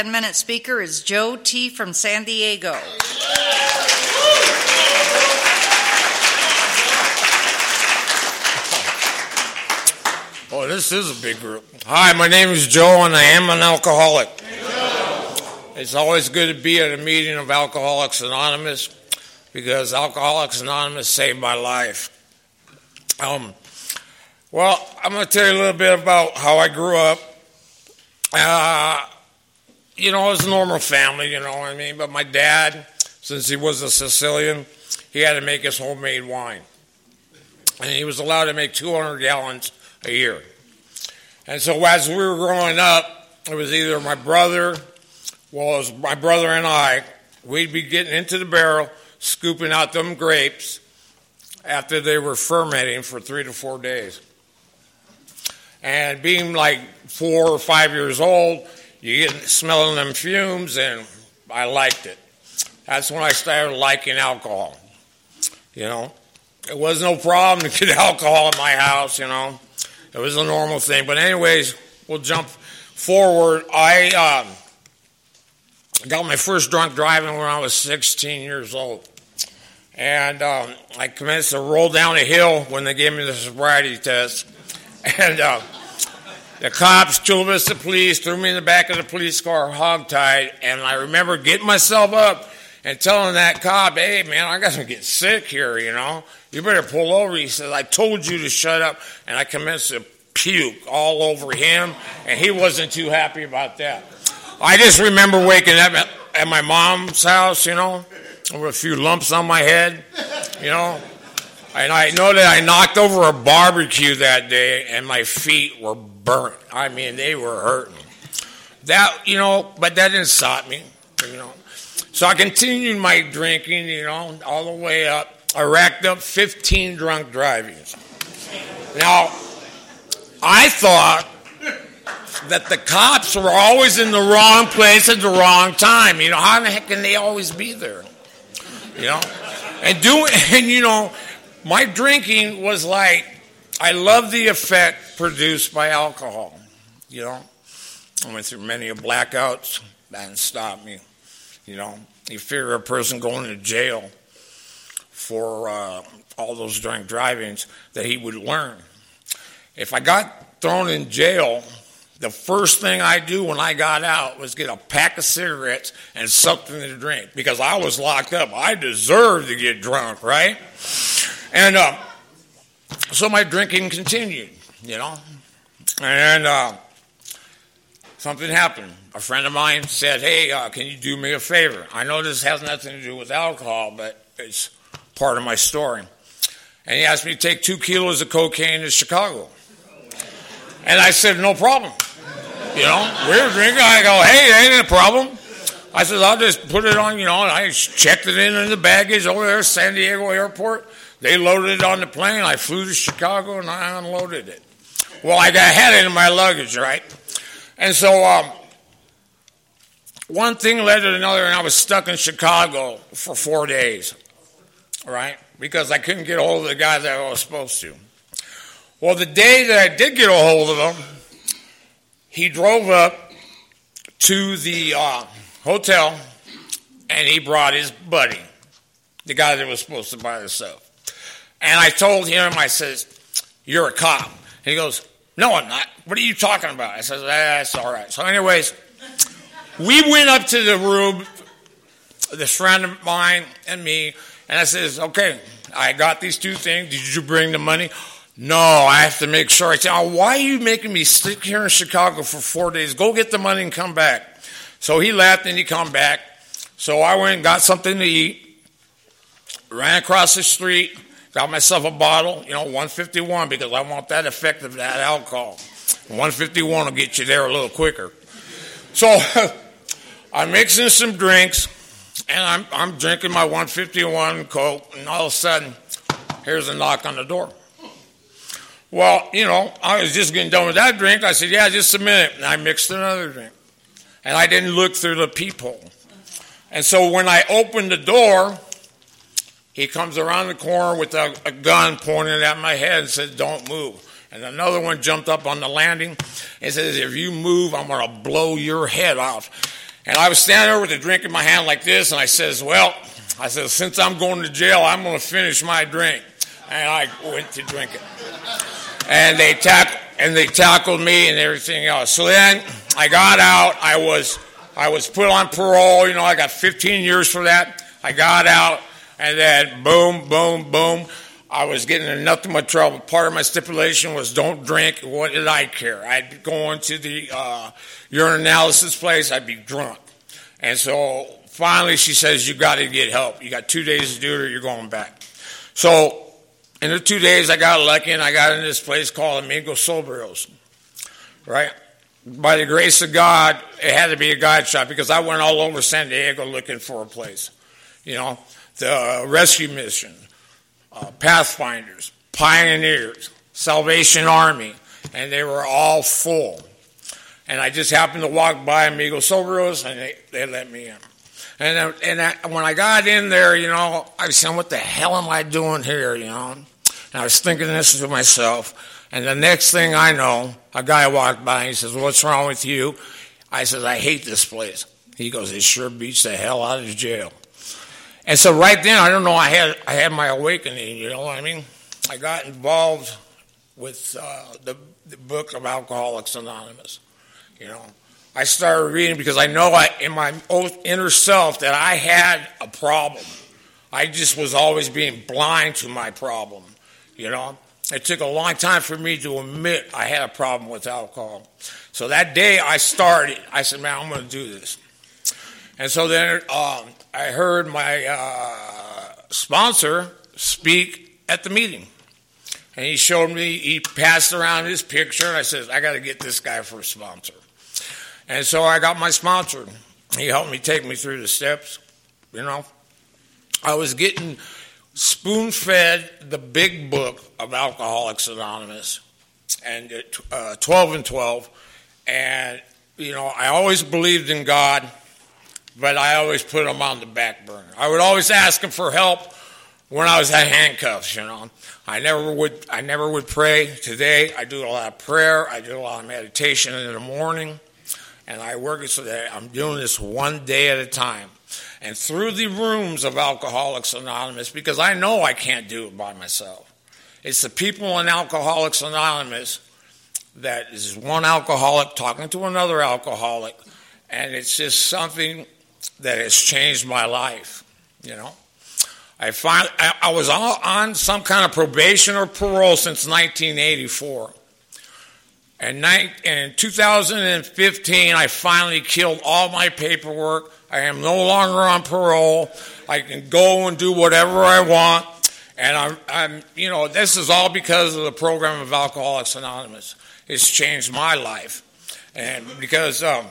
10-minute speaker is Joe T. from San Diego. Oh, this is a big group. Hi, my name is Joe, and I am an alcoholic. It's always good to be at a meeting of Alcoholics Anonymous because Alcoholics Anonymous saved my life. Well, I'm going to tell you a little bit about how I grew up. It was a normal family, you know what I mean? But my dad, since he was a Sicilian, he had to make his homemade wine. And he was allowed to make 200 gallons a year. And so as we were growing up, it was either my brother, well, it was my brother and I, we'd be getting into the barrel, scooping out them grapes after they were fermenting for 3 to 4 days. And being like 4 or 5 years old, you get smelling them fumes, and I liked it. That's when I started liking alcohol. You know, it was no problem to get alcohol in my house, you know. It was a normal thing. But anyways, we'll jump forward. I got my first drunk driving when I was 16 years old. And I commenced to roll down a hill when they gave me the sobriety test. And the cops, Chula Vista Police, threw me in the back of the police car hogtied. And I remember getting myself up and telling that cop, hey, man, I got to get sick here, you know. You better pull over. He says, I told you to shut up. And I commenced to puke all over him, and he wasn't too happy about that. I just remember waking up at my mom's house, you know, with a few lumps on my head, you know. And I know that I knocked over a barbecue that day, and my feet were burnt. I mean, they were hurting. That, you know, but that didn't stop me, you know. So I continued my drinking, you know, all the way up. I racked up 15 drunk drivings. Now, I thought that the cops were always in the wrong place at the wrong time. You know, how the heck can they always be there? You know? And you know, my drinking was like, I love the effect produced by alcohol. You know? I went through many blackouts. That didn't stop me. You know? You figure a person going to jail for all those drunk drivings that he would learn. If I got thrown in jail, the first thing I do when I got out was get a pack of cigarettes and something to drink because I was locked up. I deserved to get drunk, right? And so my drinking continued, you know. And something happened. A friend of mine said, hey, can you do me a favor? I know this has nothing to do with alcohol, but it's part of my story. And he asked me to take 2 kilos of cocaine to Chicago. And I said, no problem. You know, we were drinking. I go, hey, ain't a problem. I said, I'll just put it on, you know, and I checked it in the baggage over there at San Diego Airport. They loaded it on the plane. I flew to Chicago, and I unloaded it. Well, I had it in my luggage, right? And so one thing led to another, and I was stuck in Chicago for 4 days, right? Because I couldn't get a hold of the guy that I was supposed to. Well, the day that I did get a hold of him, he drove up to the hotel, and he brought his buddy, the guy that was supposed to buy the stuff. And I told him, I says, you're a cop. And he goes, no, I'm not. What are you talking about? I says, that's all right. So anyways, we went up to the room, this friend of mine and me, and I says, okay, I got these 2 things. Did you bring the money? No, I have to make sure. I said, why are you making me stick here in Chicago for 4 days? Go get the money and come back. So he left and he come back. So I went and got something to eat, ran across the street, got myself a bottle, you know, 151, because I want that effect of that alcohol. 151 will get you there a little quicker. So I'm mixing some drinks, and I'm drinking my 151 Coke, and all of a sudden, here's a knock on the door. Well, you know, I was just getting done with that drink. I said, yeah, just a minute. And I mixed another drink. And I didn't look through the peephole. And so when I opened the door, he comes around the corner with a gun pointed at my head and said, don't move. And another one jumped up on the landing and says, if you move, I'm going to blow your head off. And I was standing there with a drink in my hand like this, and I says, since I'm going to jail, I'm going to finish my drink. And I went to drink it. And they tackled me and everything else. So then I got out. I was put on parole. I got 15 years for that. I got out, and then boom, boom, boom. I was getting in nothing but trouble. Part of my stipulation was don't drink. What did I care? I'd go into the urine analysis place. I'd be drunk. And so finally she says, you got to get help. You got 2 days to do it or you're going back. So in the 2 days I got lucky and I got in this place called Amigo Sobrios. Right? By the grace of God, it had to be a guide shop because I went all over San Diego looking for a place. The rescue mission. Pathfinders, Pioneers, Salvation Army, and they were all full. And I just happened to walk by Amigo Sobrios, and they let me in. And when I got in there, I was saying, what the hell am I doing here, And I was thinking this to myself. And the next thing I know, a guy walked by, and he says, what's wrong with you? I said, I hate this place. He goes, it sure beats the hell out of jail. And so right then, I don't know, I had my awakening, you know what I mean? I got involved with the book of Alcoholics Anonymous, I started reading because I know in my inner self that I had a problem. I just was always being blind to my problem, It took a long time for me to admit I had a problem with alcohol. So that day I said, man, I'm going to do this. And so then I heard my sponsor speak at the meeting. And he passed around his picture, and I said, I got to get this guy for a sponsor. And so I got my sponsor. He helped me take me through the steps, I was getting spoon-fed the big book of Alcoholics Anonymous, and 12 and 12. And, I always believed in God, but I always put him on the back burner. I would always ask him for help when I was at handcuffs, I never would pray. Today, I do a lot of prayer. I do a lot of meditation in the morning. And I work it so that I'm doing this one day at a time. And through the rooms of Alcoholics Anonymous, because I know I can't do it by myself. It's the people in Alcoholics Anonymous that is one alcoholic talking to another alcoholic. And it's just something that has changed my life, I was on some kind of probation or parole since 1984. And in 2015, I finally killed all my paperwork. I am no longer on parole. I can go and do whatever I want. And I'm this is all because of the program of Alcoholics Anonymous. It's changed my life. And because of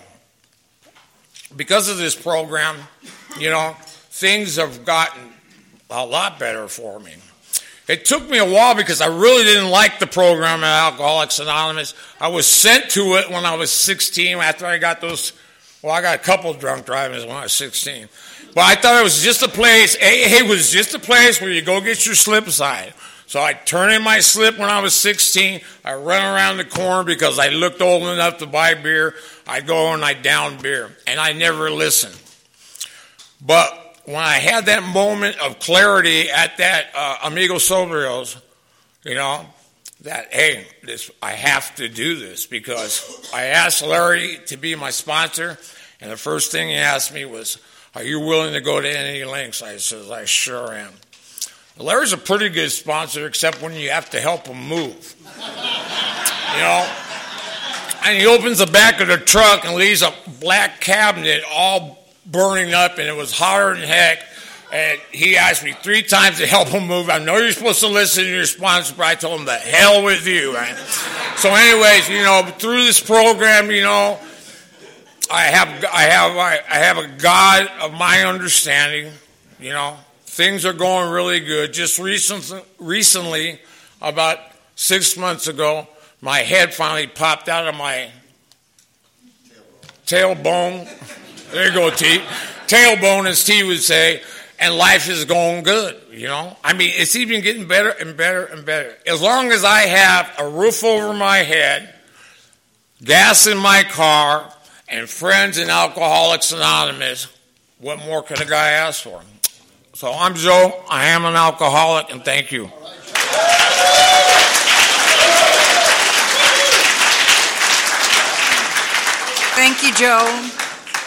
this program, things have gotten a lot better for me. It took me a while because I really didn't like the program at Alcoholics Anonymous. I was sent to it when I was 16 after I got I got a couple of drunk drivings when I was 16. But I thought it was just a place, AA was just a place where you go get your slip side. So I turned in my slip when I was 16. I ran around the corner because I looked old enough to buy beer. I'd go and I'd down beer. And I never listened. But when I had that moment of clarity at that Amigo Sobrios, that, hey, I have to do this because I asked Larry to be my sponsor, and the first thing he asked me was, are you willing to go to any lengths? I said, I sure am. Larry's a pretty good sponsor, except when you have to help him move. And he opens the back of the truck and leaves a black cabinet all burning up, and it was hotter than heck. And he asked me 3 times to help him move. I know you're supposed to listen to your sponsor, but I told him the hell with you, right? So anyways, through this program, I have a God of my understanding, Things are going really good. Just recently, about 6 months ago, my head finally popped out of my tailbone. There you go, T. Tailbone, as T would say, and life is going good, it's even getting better and better and better. As long as I have a roof over my head, gas in my car, and friends in Alcoholics Anonymous. What more could a guy ask for? So I'm Joe. I am an alcoholic, and thank you. Thank you, Joe.